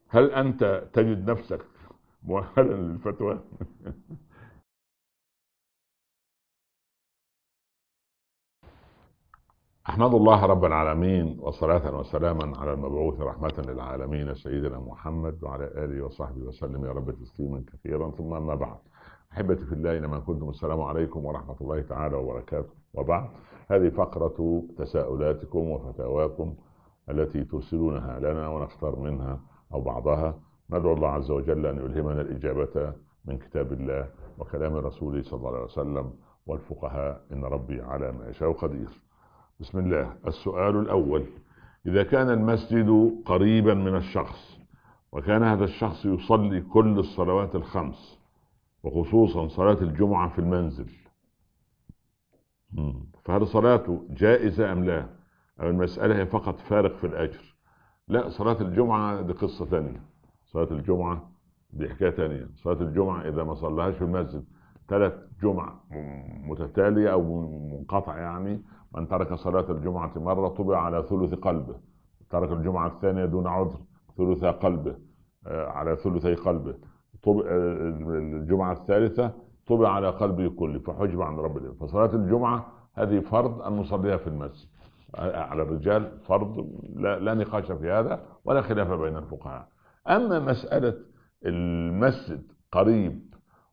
هل أنت تجد نفسك مؤهلا للفتوى؟ أحمد الله رب العالمين، وصلاة وسلاما على المبعوث رحمة للعالمين سيدنا محمد وعلى آله وصحبه وسلم يا رب تسليما كثيرا. ثم أما بعد، أحبتي في الله، إنما كنتم السلام عليكم ورحمة الله تعالى وبركاته. وبعد، هذه فقرة تساؤلاتكم وفتاواكم التي ترسلونها لنا ونختار منها أو بعضها. ندعو الله عز وجل أن يلهمنا الإجابة من كتاب الله وكلام رسوله صلى الله عليه وسلم والفقهاء، إن ربي على ما يشاء قدير. بسم الله. السؤال الأول: إذا كان المسجد قريبا من الشخص، وكان هذا الشخص يصلي كل الصلوات الخمس وخصوصا صلاة الجمعة في المنزل، فهل صلاته جائزة أم لا؟ أو المسألة هي فقط فارق في الأجر؟ لا، صلاة الجمعة دي قصة ثانية. صلاة الجمعة دي حكاية ثانية. صلاة الجمعة إذا ما صلىهاش في المسجد 3 جمع متتالية أو منقطعة، يعني من ترك صلاة الجمعة مرة طبع على ثلث قلبه، ترك الجمعة الثانية دون عذر ثلث قلبه، على ثلثي قلبه، طبع الجمعة الثالثة طبع على قلبه كله، فحجب عن رب العالمين. فصلاة الجمعة هذه فرض أن نصليها في المسجد على الرجال، فرض لا نقاش في هذا ولا خلاف بين الفقهاء. أما مسألة المسجد قريب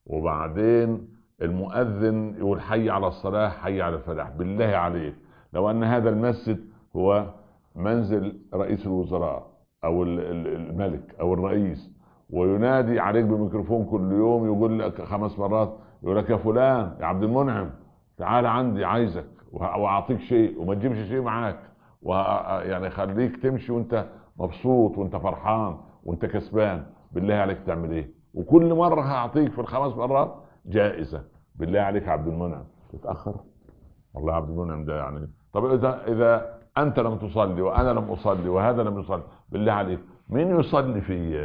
وبعدين المؤذن يقول حي على الصلاة حي على الفلاح، بالله عليك لو أن هذا المسجد هو منزل رئيس الوزراء أو الملك أو الرئيس، وينادي عليك بميكروفون كل يوم يقول لك 5 مرات، يقول لك يا فلان يا عبد المنعم تعال عندي عايزك واعطيك شيء وما تجيبش شيء معاك، ويعني خليك تمشي وانت مبسوط وانت فرحان وانت كسبان، بالله عليك تعمل ايه؟ وكل مره هعطيك في ال5 مرات جائزه، بالله عليك يا عبد المنعم تتاخر؟ والله يا عبد المنعم ده يعني، طب اذا انت لم تصلي وانا لم اصلي وهذا لم يصلي، بالله عليك مين يصلي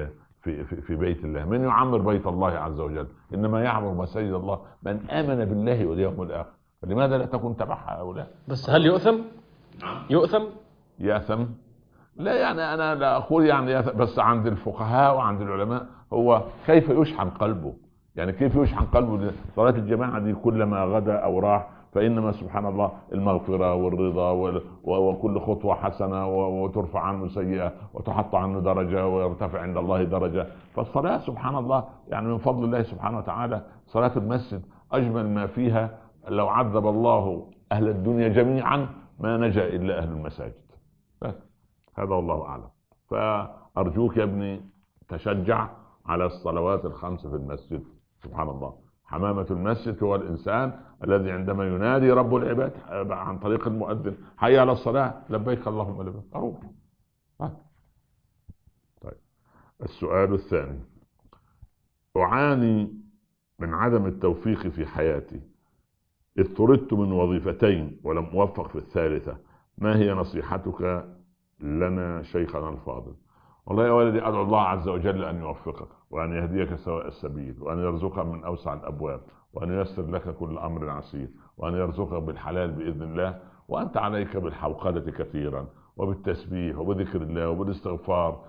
في بيت الله؟ من يعمر بيت الله عز وجل؟ انما يعمر مساجد الله من امن بالله واليوم الاخر، فلماذا لا تكون تبع هؤلاء؟ بس هل يؤثم؟ يؤثم؟ ياثم؟ لا، يعني انا لا اقول يعني ياثم، بس عند الفقهاء وعند العلماء هو كيف يشحن قلبه، يعني كيف يشحن قلبه. صلاة الجماعة دي كلما غدا او راح فانما سبحان الله المغفرة والرضا وكل خطوة حسنة وترفع عنه سيئة وتحط عنه درجة ويرتفع عند الله درجة. فالصلاة سبحان الله يعني من فضل الله سبحانه وتعالى. صلاة المسجد اجمل ما فيها، لو عذب الله اهل الدنيا جميعا ما نجا الا اهل المساجد. بس هذا والله اعلم. فارجوك يا ابني تشجع على الصلوات الخمس في المسجد. سبحان الله، حمامة المسجد هو الانسان الذي عندما ينادي رب العباد عن طريق المؤذن حي على الصلاة لبيك اللهم لبيك اروح. طيب، السؤال الثاني: اعاني من عدم التوفيق في حياتي، اذ طردت من وظيفتين ولم اوفق في الثالثة، ما هي نصيحتك لنا شيخنا الفاضل؟ والله يا ولدي ادعو الله عز وجل ان يوفقك وان يهديك سواء السبيل وان يرزقك من اوسع الابواب وان ييسر لك كل امر عسير وان يرزقك بالحلال باذن الله، وانت عليك بالحوقلة كثيرا وبالتسبيح وبذكر الله وبالاستغفار.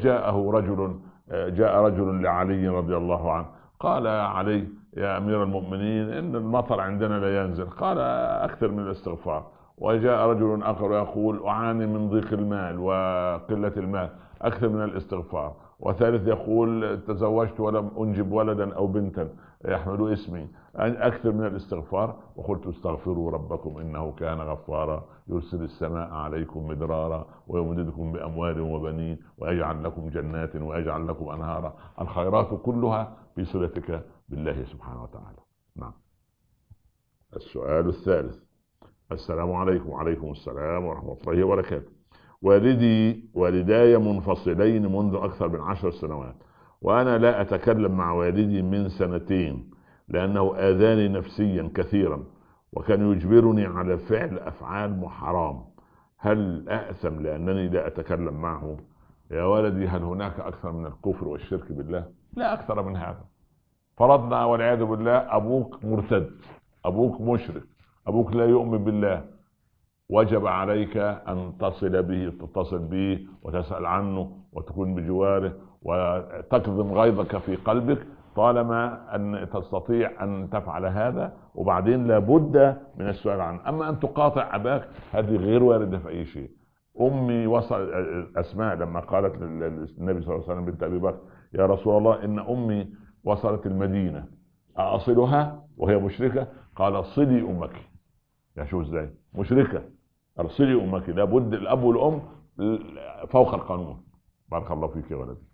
جاء رجل لعلي رضي الله عنه قال يا علي يا امير المؤمنين ان المطر عندنا لا ينزل، قال اكثر من الاستغفار. وجاء رجل آخر يقول أعاني من ضيق المال وقلة المال، أكثر من الاستغفار. وثالث يقول تزوجت ولم أنجب ولدا أو بنتا يحمل اسمي، أكثر من الاستغفار. وقلت استغفروا ربكم إنه كان غفارا يرسل السماء عليكم مدرارا ويمددكم بأموال وبنين ويجعل لكم جنات ويجعل لكم أنهارا. الخيرات كلها في صلتك بالله سبحانه وتعالى. نعم. السؤال الثالث: السلام عليكم. وعليكم السلام ورحمة الله وبركاته. والداي منفصلين منذ أكثر من 10 سنوات، وأنا لا أتكلم مع والدي من 2 سنين لأنه آذاني نفسيا كثيرا وكان يجبرني على فعل أفعال حرام. هل أأثم لأنني لا أتكلم معه؟ يا ولدي، هل هناك أكثر من الكفر والشرك بالله؟ لا أكثر من هذا. فرضنا والعياذ بالله أبوك مرتد، أبوك مشرك، أبوك لا يؤمن بالله، وجب عليك أن تتصل به وتسأل عنه وتكون بجواره وتكظم غيظك في قلبك طالما أن تستطيع أن تفعل هذا. وبعدين لابد من السؤال عنه. أما أن تقاطع أباك هذه غير واردة في أي شيء. أمي وصل أسماء لما قالت للنبي صلى الله عليه وسلم بنت أبي بكر يا رسول الله إن أمي وصلت المدينة أصلها وهي مشركة؟ قال صلي أمك. يعني شو ازاي مشركة ارسلي امك. لابد الاب والام فوق القانون. بارك الله فيك يا ولدي.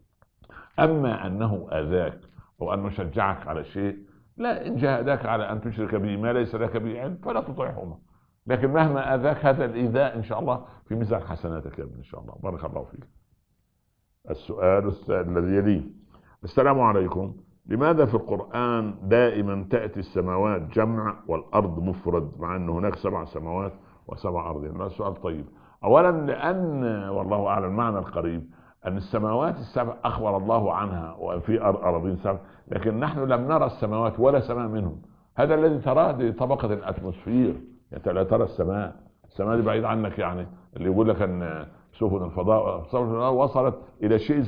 اما انه اذاك او انه شجعك على شيء، لا، ان جاهداك على ان تشرك به ما ليس لك به علم فلا تطيعهما، لكن مهما اذاك هذا الايذاء ان شاء الله في ميزان حسناتك يا ابن ان شاء الله. بارك الله فيك. السؤال الذي يليه: السلام عليكم، لماذا في القرآن دائما تأتي السماوات جمع والأرض مفرد مع أن هناك 7 سماوات و7 أرضين؟ هذا سؤال طيب. أولا لأن والله أعلم المعنى القريب أن السماوات ال7 أخبر الله عنها وأن في أراضين 7، لكن نحن لم نرى السماوات ولا سماء منهم. هذا الذي تراه دي طبقة الأتموسفير، أنت لا ترى السماء دي بعيد عنك. يعني اللي يقول لك أن سفن الفضاء وصلت إلى شيء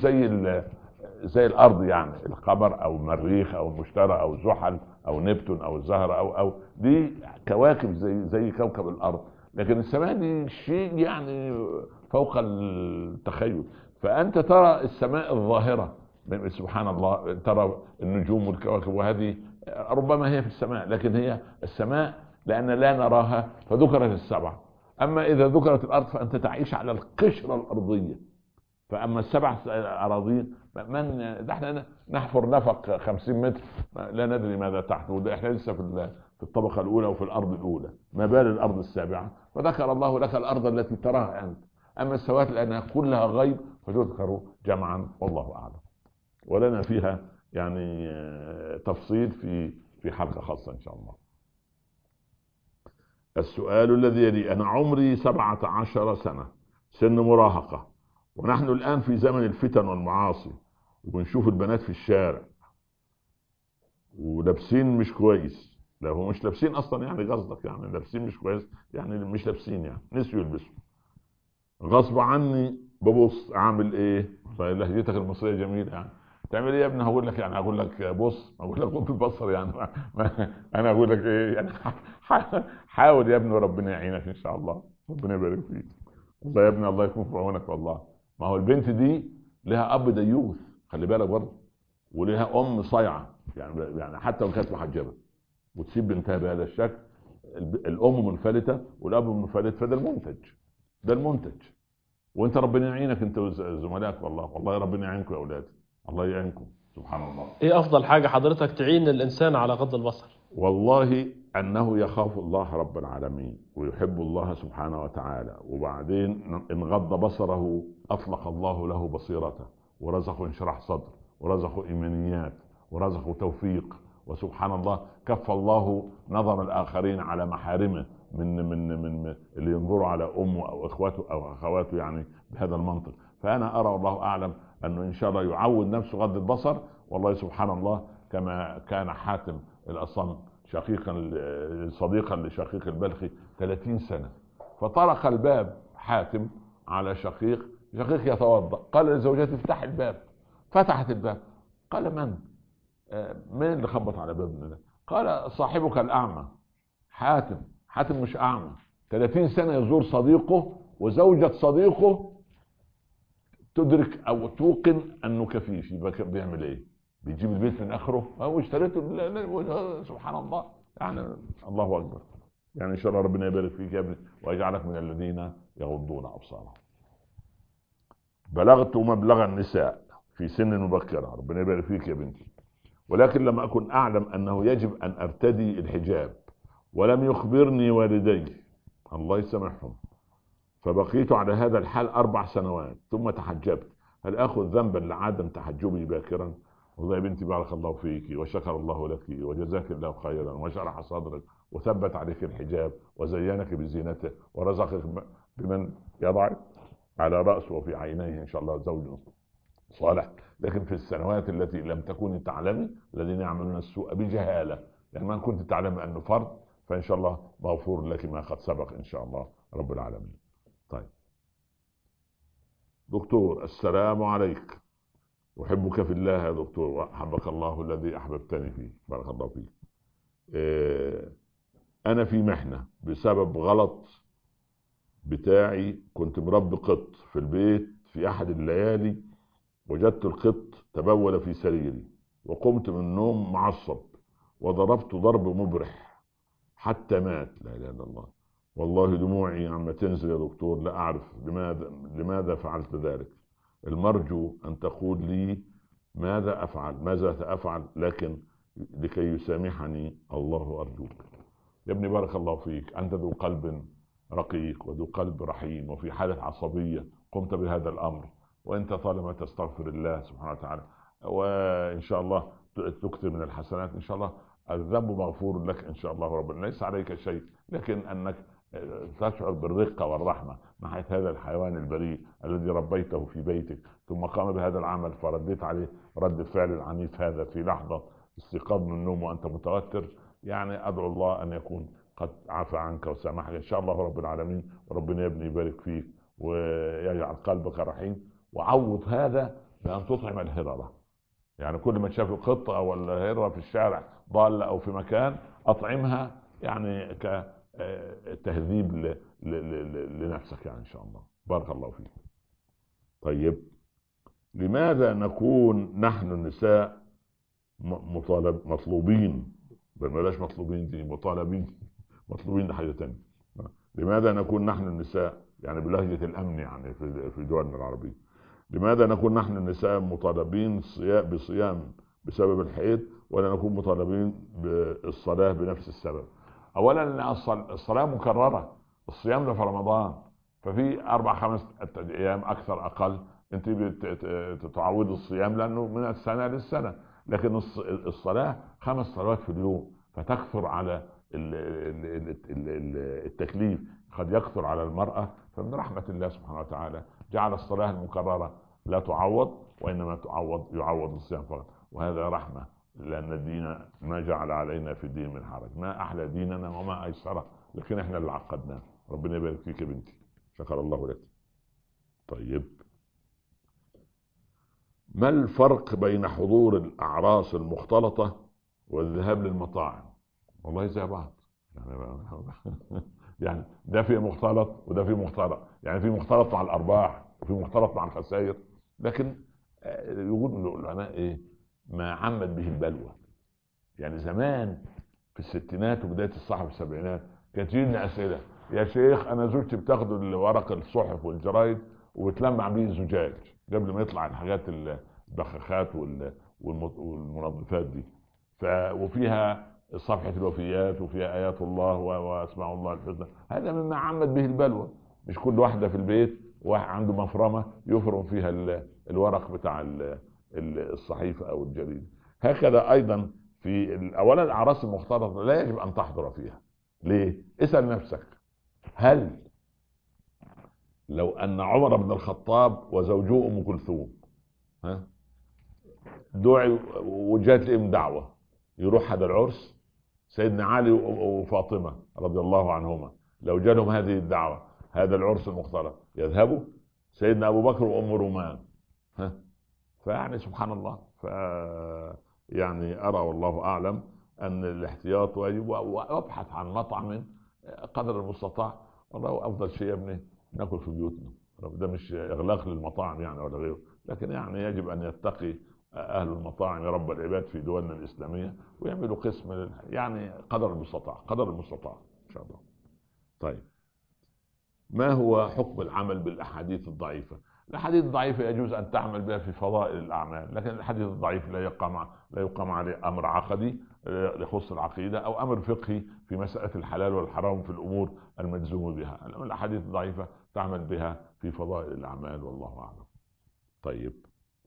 زي الارض، يعني القمر او المريخ او المشتري او زحل او نبتون او الزهره او دي كواكب زي كوكب الارض، لكن السماء دي شيء يعني فوق التخيل. فانت ترى السماء الظاهره سبحان الله، ترى النجوم والكواكب وهذه ربما هي في السماء، لكن هي السماء لان لا نراها فذكرت ال7. اما اذا ذكرت الارض فانت تعيش على القشره الارضيه. فاما ال7 اراضين من احنا نحفر نفق 50 متر لا ندري ماذا تحت، احنا لسه في الطبقه الاولى وفي الارض الاولى، ما بال الارض ال7. فذكر الله لك الارض التي تراها انت. اما السماوات لانها كلها غيب فتذكر جمعا والله اعلم، ولنا فيها يعني تفصيل في حلقه خاصه ان شاء الله. السؤال الذي يلي: انا عمري 17 سنه، سن مراهقه، ونحن الآن في زمن الفتن والمعاصي، وبنشوف البنات في الشارع ولابسين مش كويس. لا هو مش لابسين أصلا، يعني قصدك يعني لابسين مش كويس، يعني مش لابسين، يعني نسيوا يلبسوا. غصب عني ببص، أعمل إيه؟ لهجتك المصرية جميلة، يعني تعمل إيه يا ابني؟ هقول لك يعني هقول لك بص، هقول لك غض البصر يعني أنا أقول لك إيه يعني؟ حاول يا ابني وربنا يعينك إن شاء الله، ربنا يبارك فيك. والله يا ابني الله يكون في عونك والله. ما هو البنت دي لها اب ديوث، خلي بالك برضه، ولها ام صايعه، يعني حتى لو كانت محجبه وتسيب بنتها بهذا الشكل، الام منفلته والاب منفلت، فده المنتج. وانت ربنا يعينك انت وزملائك، والله ربنا يعينكم يا اولادي، الله يعينكم سبحان الله. ايه افضل حاجة حضرتك تعين الانسان على غض البصر؟ والله أنه يخاف الله رب العالمين ويحب الله سبحانه وتعالى، وبعدين إن غض بصره أطلق الله له بصيرته، ورزقه انشراح صدر، ورزقه إيمانيات، ورزقه توفيق، وسبحان الله كف الله نظر الآخرين على محارمه من اللي ينظروا على أمه أو إخواته أو أخواته، يعني بهذا المنطق. فأنا أرى والله أعلم أنه إن شاء الله يعود نفسه غض البصر. والله سبحان الله كما كان حاتم الأصم شقيقا صديقا لشقيق البلخي 30 سنة، فطرق الباب حاتم على شقيق يتوضأ، قال لزوجته افتح الباب، فتحت الباب، قال من اللي خبط على بابنا؟ قال صاحبك الأعمى. حاتم مش أعمى، 30 سنة يزور صديقه، وزوجة صديقه تدرك أو توقن أنه كفيف. يبقى بيعمل إيه؟ بيجيب البيت من اخره او اشتريته. سبحان الله، يعني الله اكبر. يعني ان شاء الله ربنا يبارك فيك يا ابني ويجعلك من الذين يغضون ابصارهم. بلغت مبلغ النساء في سن مبكرة، ربنا يبارك فيك يا بنتي، ولكن لم اكن اعلم انه يجب ان ارتدي الحجاب، ولم يخبرني والدي الله يسامحهم، فبقيت على هذا الحال 4 سنوات ثم تحجبت. هل اخذ ذنبا لعدم تحجبي باكرا؟ والله يا بنتي بارك الله فيك وشكر الله لك وجزاك الله خيرا وشرح صدرك وثبت عليك الحجاب وزينك بزينته ورزقك بمن يضعك على رأسه وفي عينيه إن شاء الله زوج صالح. لكن في السنوات التي لم تكوني تعلمي الذين يعملون السوء بجهالة، يعني ما كنت تعلم أنه فرض، فإن شاء الله مغفور لك ما قد سبق إن شاء الله رب العالمين. طيب دكتور السلام عليك، أحبك في الله يا دكتور، وأحبك الله الذي أحببتني فيه، بارك الله فيك. أنا في محنة بسبب غلط بتاعي. كنت مربي قط في البيت، في أحد الليالي وجدت القط تبول في سريري، وقمت من النوم معصب وضربت ضرب مبرح حتى مات. لا اله الا الله. والله دموعي عم تنزل يا دكتور، لا اعرف لماذا فعلت ذلك. المرجو ان تقول لي ماذا افعل، لكن لكي يسامحني الله ارجوك. يا ابني بارك الله فيك، انت ذو قلب رقيق وذو قلب رحيم، وفي حالة عصبية قمت بهذا الامر، وانت طالما تستغفر الله سبحانه وتعالى وان شاء الله تكثر من الحسنات، ان شاء الله الذنب مغفور لك ان شاء الله ربنا، ليس عليك شيء، لكن انك تشعر بالرقه والرحمه ناحيه هذا الحيوان البريء الذي ربيته في بيتك، ثم قام بهذا العمل فرديت عليه رد الفعل العنيف هذا في لحظه استيقاظ من النوم وانت متوتر. يعني ادعو الله ان يكون قد عفى عنك وسامحك ان شاء الله رب العالمين، وربنا يا ابني يبارك فيك ويجعل قلبك رحيم. وعوض هذا بان تطعم الهرره، يعني كل ما تشاف القطه او الهرة في الشارع ضالة او في مكان اطعمها، يعني كتهذيب لنفسك يعني ان شاء الله. بارك الله فيك. طيب، لماذا نكون نحن النساء مطلوبين، بلاش مطلوبين دي، مطالبين، مطلوبين ده حاجه تانية. لماذا نكون نحن النساء يعني بلهجه الامن يعني في دولنا العربيه، لماذا نكون نحن النساء مطالبين بصيام بسبب الحيض، ولا نكون مطالبين بالصلاة بنفس السبب؟ أولا الصلاة مكررة، الصيام ده في رمضان، ففي 4 5 أيام أكثر أقل أنت بتعوض الصيام لأنه من السنة للسنة، لكن الصلاة 5 صلوات في اليوم، فتكثر على التكليف، قد يكثر على المرأة. فمن رحمة الله سبحانه وتعالى جعل الصلاة المكررة لا تعوض، وإنما يعوض الصيام فقط، وهذا رحمة، لأن الدين ما جعل علينا في الدين من حرج، ما أحلى ديننا وما أيسره، لكن إحنا اللي عقدناه. ربنا يبارك فيك يا بنتي، شكر الله لك. طيب، ما الفرق بين حضور الأعراس المختلطة والذهاب للمطاعم؟ والله زي بعض يعني يعني ده في مختلط وده في مختلط، يعني في مختلط مع الأرباح وفي مختلط مع الخسائر، لكن يقول العلماء ايه؟ ما عمت به البلوى. يعني زمان في الستينات وبدايه الصحف في السبعينات كانت تجيني اسئله: يا شيخ انا زوجتي بتاخد الورق الصحف والجرايد وبتلمع بيه زجاج قبل ما يطلع الحاجات البخاخات والمنظفات دي، وفيها صفحه الوفيات وفيها ايات الله واسماء الله الحسنى. هذا مما عمت به البلوى. مش كل واحده في البيت واحد عنده مفرمه يفرم فيها الورق بتاع الصحيفه او الجريده. هكذا ايضا في اولا الاعراس المختلطه لا يجب ان تحضر فيها. ليه؟ اسال نفسك، هل لو ان عمر بن الخطاب وزوجه ام كلثوم دعي وجات لهم دعوه يروح هذا العرس، سيدنا علي وفاطمه رضي الله عنهما لو جالهم هذه الدعوه هذا العرس المختلط يذهبوا؟ سيدنا ابو بكر وام رومان فيعني سبحان الله. يعني ارى والله اعلم ان الاحتياط واجب، وابحث عن مطعم قدر المستطاع. والله افضل شيء يا ابني ناكل في بيوتنا، ده مش اغلاق للمطاعم يعني ولا غيره، لكن يعني يجب ان يتقي اهل المطاعم رب العباد في دولنا الاسلاميه ويعملوا قسم يعني قدر المستطاع، قدر المستطاع ان شاء الله. طيب، ما هو حكم العمل بالاحاديث الضعيفه؟ الاحاديث الضعيفه يجوز ان تعمل بها في فضائل الاعمال، لكن الحديث الضعيف لا يقام عليه امر عقدي يخص العقيده او امر فقهي في مساله الحلال والحرام في الامور المجزوم بها. الاحاديث الضعيفه تعمل بها في فضائل الاعمال والله اعلم. طيب،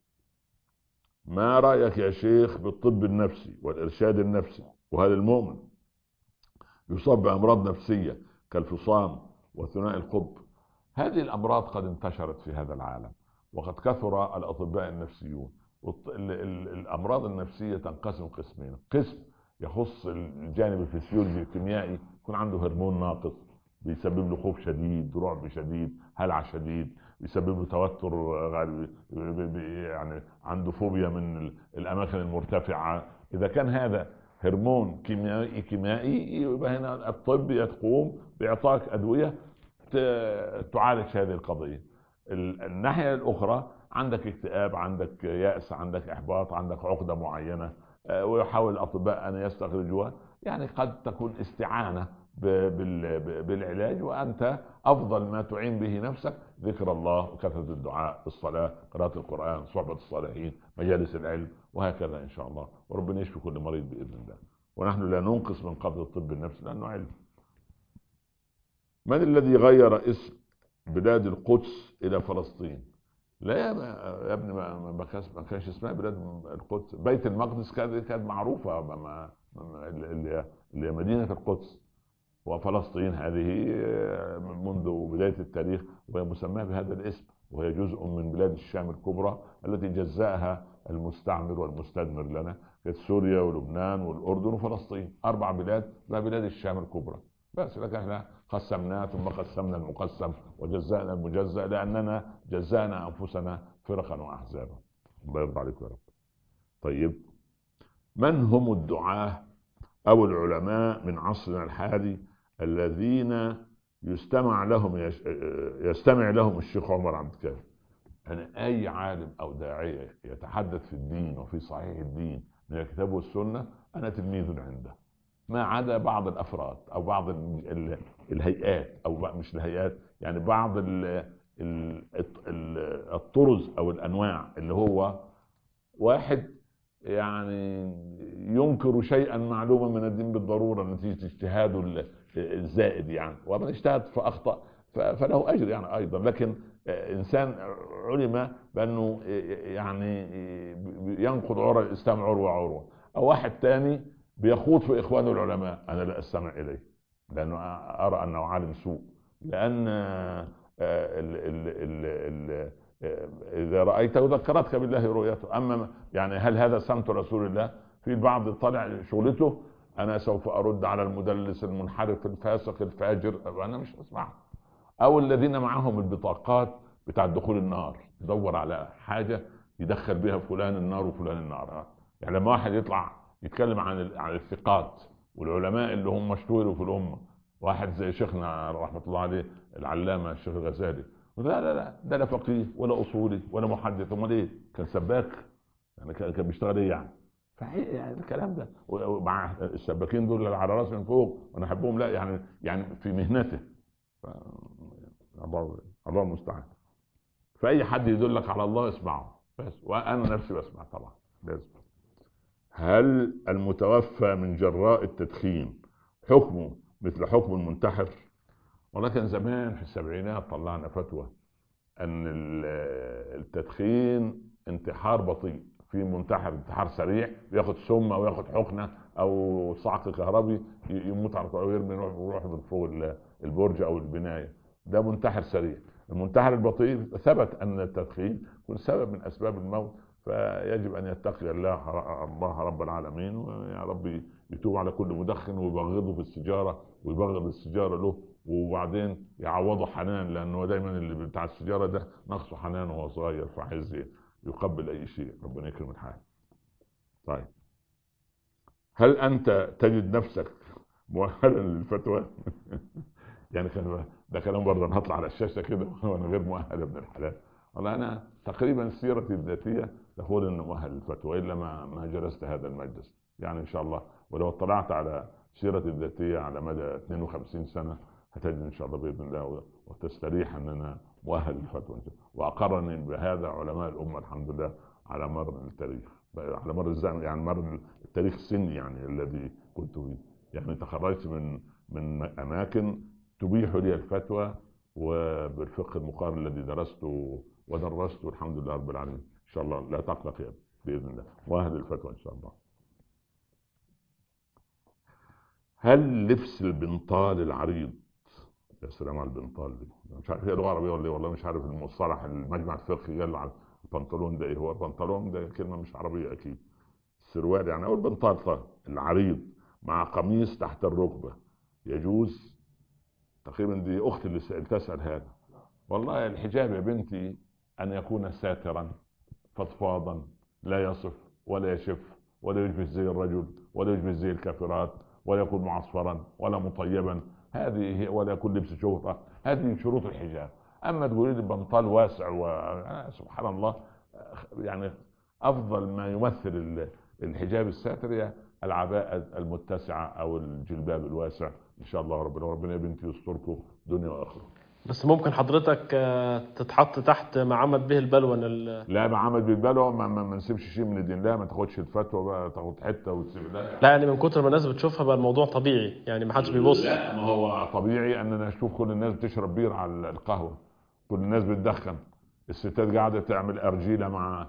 ما رايك يا شيخ بالطب النفسي والارشاد النفسي، وهل المؤمن يصاب بامراض نفسيه كالفصام وثنائي القطب؟ هذه الامراض قد انتشرت في هذا العالم، وقد كثر الاطباء النفسيون. الامراض النفسيه تنقسم قسمين: قسم يخص الجانب الفسيولوجي الكيميائي، يكون عنده هرمون ناقص بيسبب له خوف شديد، رعب شديد، هلع شديد، بيسبب له توتر يعني عنده فوبيا من الاماكن المرتفعه. اذا كان هذا هرمون كيميائي يبقى هنا الطب يقوم باعطائك ادويه تعالج هذه القضيه. الناحيه الاخرى عندك اكتئاب، عندك يأس، عندك احباط، عندك عقده معينه، ويحاول الاطباء ان يستخرجوها. يعني قد تكون استعانه بالعلاج، وانت افضل ما تعين به نفسك ذكر الله وكثره الدعاء، الصلاه، قراءه القران، صحبه الصالحين، مجالس العلم، وهكذا ان شاء الله. وربنا يشفي كل مريض باذن الله. ونحن لا ننقص من قدر الطب النفسي لانه علم. من الذي غير اسم بلاد القدس الى فلسطين؟ لا يا ابني، ما كانش اسمها بلاد القدس. بيت المقدس كانت معروفه اللي هي مدينه القدس. وفلسطين هذه منذ بدايه التاريخ وهي مسماه بهذا الاسم، وهي جزء من بلاد الشام الكبرى التي جزاها المستعمر والمستدمر لنا، كانت سوريا ولبنان والاردن وفلسطين. 4 بلاد ما بلاد الشام الكبرى. بس لكن احنا قسمناه ثم قسمنا المقسم وجزأنا المجزأ لاننا جزأنا انفسنا فرقا واحزابا. الله يرضى عليك يا رب. طيب، من هم الدعاة او العلماء من عصرنا الحالي الذين يستمع لهم الشيخ عمر عبد الكافي؟ يعني اي عالم او داعية يتحدث في الدين وفي صحيح الدين من الكتاب والسنة انا تلميذ عنده، ما عدا بعض الافراد او بعض الهيئات، او مش الهيئات، يعني بعض الطرز او الانواع، اللي هو واحد يعني ينكر شيئا معلوما من الدين بالضروره نتيجه اجتهاده الزائد، يعني ومن اجتهد فاخطا فله اجر يعني ايضا. لكن انسان علم بانه يعني ينقض عرى الاسلام عروه عروه. او واحد تاني بيخوض في اخوانه العلماء، انا لا استمع اليه لانه ارى انه عالم سوء. لان إذا رأيته ذكرتك بالله رؤيته. أما يعني هل هذا سمت رسول الله؟ في البعض طلع شغلته أنا سوف أرد على المدلس المنحرف الفاسق الفاجر، أنا مش أسمعه. أو الذين معهم البطاقات بتاع دخول النار، يدور على حاجة يدخل بها فلان النار وفلان النار. يعني لما واحد يطلع يتكلم عن الثقات والعلماء اللي هم مشهورين في الأمة، واحد زي شيخنا رحمة الله عليه العلامة الشيخ الغزالي، لا ده لا فقيه ولا اصولي ولا محدث، امال ايه؟ كان سباك، يعني كان بيشتغل ايه يعني؟ يعني الكلام ده مع السباكين دول اللي على راسي من فوق وانا احبهم، لا يعني في مهنته الله المستعان. فاي حد يدلك على الله اسمعه بس، وانا نفسي بسمع طبعا لازم. هل المتوفى من جراء التدخين حكمه مثل حكم المنتحر؟ ولكن زمان في السبعينات طلعنا فتوى ان التدخين انتحار بطيء. في منتحر انتحار سريع بياخد سم او ياخد حقنه او صعق كهربي يموت على طول، ويرمي يروح من فوق البرج او البنايه. ده منتحر سريع. المنتحر البطيء ثبت ان التدخين يكون سبب من اسباب الموت، فيجب ان يتقي الله رب العالمين، ويا رب يتوب على كل مدخن ويبغضه في السيجاره ويبغض السيجاره له، وبعدين يعوضه حنان، لانه دايما اللي بتاع السيجاره ده نقصه حنان وهو صغير، فعايز يقبل اي شيء. ربنا يكرم الحال. طيب، هل انت تجد نفسك مؤهلا للفتوى؟ يعني ده كلام برضه، انا هطلع على الشاشه كده وانا غير مؤهل يا ابن الحلال. والله انا تقريبا سيرتي الذاتيه تقول اني مؤهل للفتوى، الا ما جلست هذا المجلس. يعني ان شاء الله ولو اطلعت على سيرتي الذاتيه على مدى 52 سنه هتجد ان شاء الله باذن الله وتستريح ان انا مؤهل للفتوى، واقرني بهذا علماء الامه الحمد لله على مر التاريخ، على مر الزمن، يعني مر التاريخ السني يعني الذي كنت فيه. يعني تخرجت من اماكن تبيح لي الفتوى، وبالفقه المقارن الذي درسته ودرسته الحمد لله رب العالمين. ان شاء الله لا تقلق يا باذن الله، واهل الفتوى ان شاء الله. هل لبس البنطال العريض، يا سلام على البنطال دي، مش عارف هي لغه عربيه ولا ايه، والله مش عارف المصطلح المجمع الفقهي قال على البنطلون ده ايه. هو البنطلون ده كلمه مش عربيه اكيد، السروال يعني، او البنطال العريض مع قميص تحت الركبه يجوز؟ تقريبا دي اختي اللي تسال هذا، والله الحجاب يا بنتي أن يكون ساترا فضفاضا، لا يصف ولا يشف ولا يشبه زي الرجل ولا يشبه زي الكافرات، ولا يكون معصفرا ولا مطيبا، هذه هي، ولا يكون لبس شهرة. هذه من شروط الحجاب. أما تقولي لي بنطال واسع سبحان الله، يعني أفضل ما يمثل الحجاب الساتر هي العباءة المتسعة أو الجلباب الواسع. إن شاء الله ربنا يا بنتي يستركم دنيا وآخرة. بس ممكن حضرتك تتحط تحت ما عمد به البلوى لا، ما عمل بالبلوى ما نسيبش شيء من الدين. لا، ما تاخدش الفتوى بقى تاخد حته وتسيب. لا لا يعني من كتر ما الناس بتشوفها بقى الموضوع طبيعي، يعني ما حدش بيبص. لا، ما هو طبيعي ان انا اشوف كل الناس بتشرب بير على القهوه، كل الناس بتدخن، الستات قاعده تعمل ارجيله مع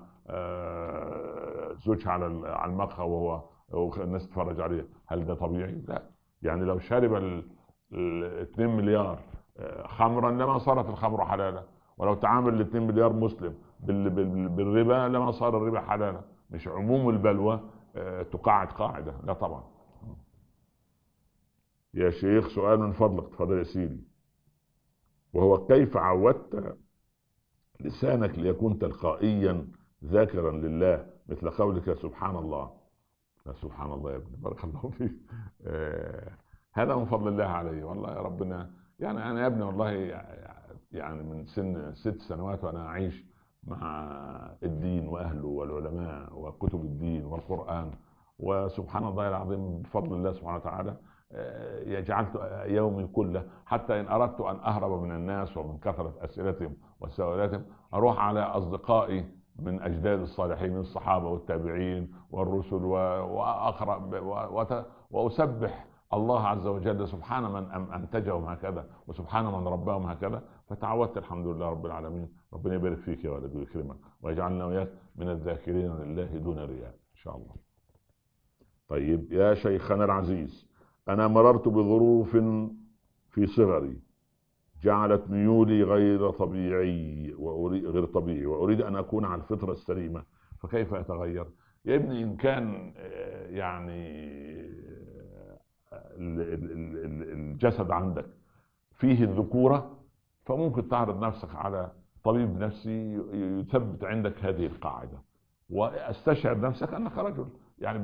زوجها على المقهى والناس تتفرج عليه. هل ده طبيعي؟ لا. يعني لو شرب 2 مليار خمرا لما صارت الخمر حلالا، ولو تعامل ال 2 مليار مسلم بالربا لما صار الربا حلالا. مش عموم البلوى تقاعد قاعده، لا طبعا. يا شيخ سؤال من فضلك، تفضل يا سيدي، وهو كيف عودت لسانك ليكون تلقائيا ذاكرا لله مثل قولك سبحان الله؟ سبحان الله يا ابني، بارك الله فيك. هذا من فضل الله علي والله يا ربنا. يعني انا يا ابني والله يعني من سن 6 سنوات وانا اعيش مع الدين واهله والعلماء وكتب الدين والقران. وسبحان الله العظيم بفضل الله سبحانه وتعالى جعلت يومي كله، حتى ان اردت ان اهرب من الناس ومن كثره اسئلتهم وسؤالاتهم اروح على اصدقائي من اجداد الصالحين من الصحابه والتابعين والرسل واقرا واسبح الله عز وجل سبحان من انتجهم هكذا وسبحان من رباهم هكذا. فتعودت الحمد لله رب العالمين. ربنا يبارك فيك يا ولد ويكرمك ويجعلنا وياك من الذاكرين لله دون رياء ان شاء الله. طيب يا شيخنا العزيز، انا مررت بظروف في صغري جعلت ميولي غير طبيعي واريد ان اكون على الفطره السليمه، فكيف اتغير؟ يا ابني ان كان يعني الجسد عندك فيه الذكوره، فممكن تعرض نفسك على طبيب نفسي يثبت عندك هذه القاعده، واستشعر نفسك انك رجل، يعني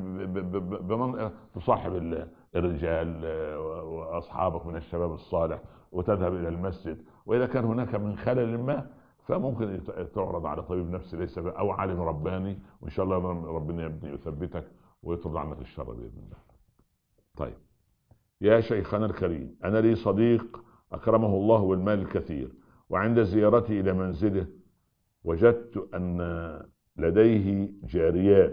تصاحب الرجال واصحابك من الشباب الصالح وتذهب الى المسجد. واذا كان هناك من خلل ما فممكن تعرض على طبيب نفسي ليس او عالم رباني، وان شاء الله ربنا يبني يثبتك ويطرد عنك الشر باذن الله. طيب يا شيخنا الكريم، انا لي صديق اكرمه الله بالمال الكثير، وعند زيارتي الى منزله وجدت ان لديه جاريات.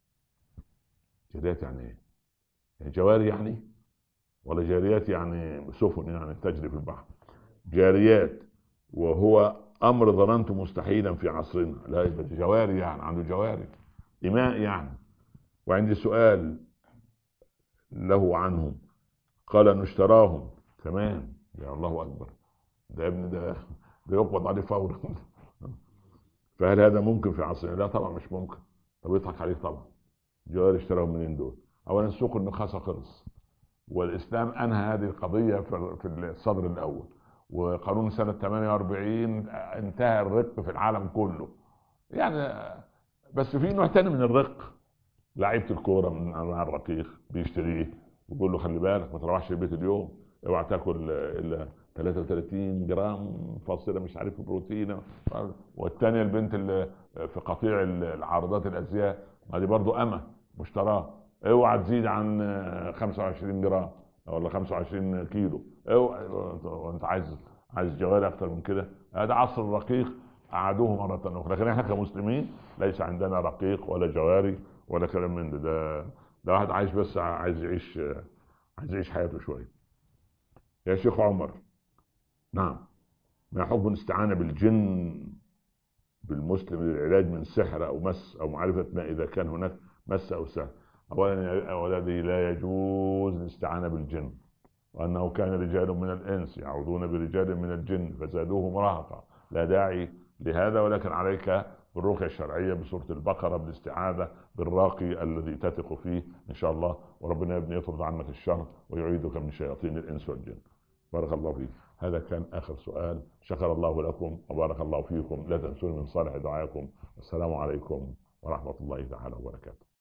جاريات يعني ايه؟ يعني جواري يعني، ولا جاريات يعني سفن يعني تجري في البحر؟ جاريات، وهو امر ظننته مستحيلا في عصرنا. لا، يبقى جواري يعني عنده جواري إماء يعني. وعندي سؤال له عنهم، قال انه اشتراهم كمان. يا الله اكبر، ده يا ابني ده يقبض عليه فورا. فهل هذا ممكن في عصرنا؟ لا طبعا مش ممكن. طب يضحك عليك طبعا. جواري اشتراهم منين دول؟ اولا سوق النخاسه خلص، والاسلام انهى هذه القضيه في الصدر الاول، وقانون سنه 48 انتهى الرق في العالم كله يعني. بس في نوع تاني من الرق، لعيبه الكوره من انواع الرقيق بيشتريه ويقول له خلي بالك ما تروحش البيت اليوم، اوعى تاكل الا 33 جرام فاصله مش عارف بروتين. والثانيه البنت اللي في قطيع العارضات الازياء، ما دي برضو مشتراه، اوعى تزيد عن 25 جرام ولا 25 كيلو، اوعى. وانت عايز جواري اكتر من كده؟ هذا عصر الرقيق اعادوه مره اخرى. لكن احنا كمسلمين ليس عندنا رقيق ولا جواري ولا كلام من ده واحد عايش بس عايز يعيش حياته شويه. يا شيخ عمر، نعم، ما حكم الاستعانه بالجن بالمسلم للعلاج من سحر او مس او معرفه ما اذا كان هناك مس او سحر؟ اولا يا اولادي لا يجوز الاستعانه بالجن، وانه كان رجال من الانس يعوذون برجال من الجن فزادوهم رهقا. لا داعي لهذا، ولكن عليك بالرقية الشرعية بسورة البقرة بالاستعاذة بالراقي الذي تثق فيه إن شاء الله، وربنا يبني يطرد عنك الشر ويعيدك من شياطين الإنس والجن. بارك الله فيك. هذا كان آخر سؤال. شكر الله لكم وبارك الله فيكم. لا تنسوني من صالح دعائكم. السلام عليكم ورحمة الله تعالى وبركاته.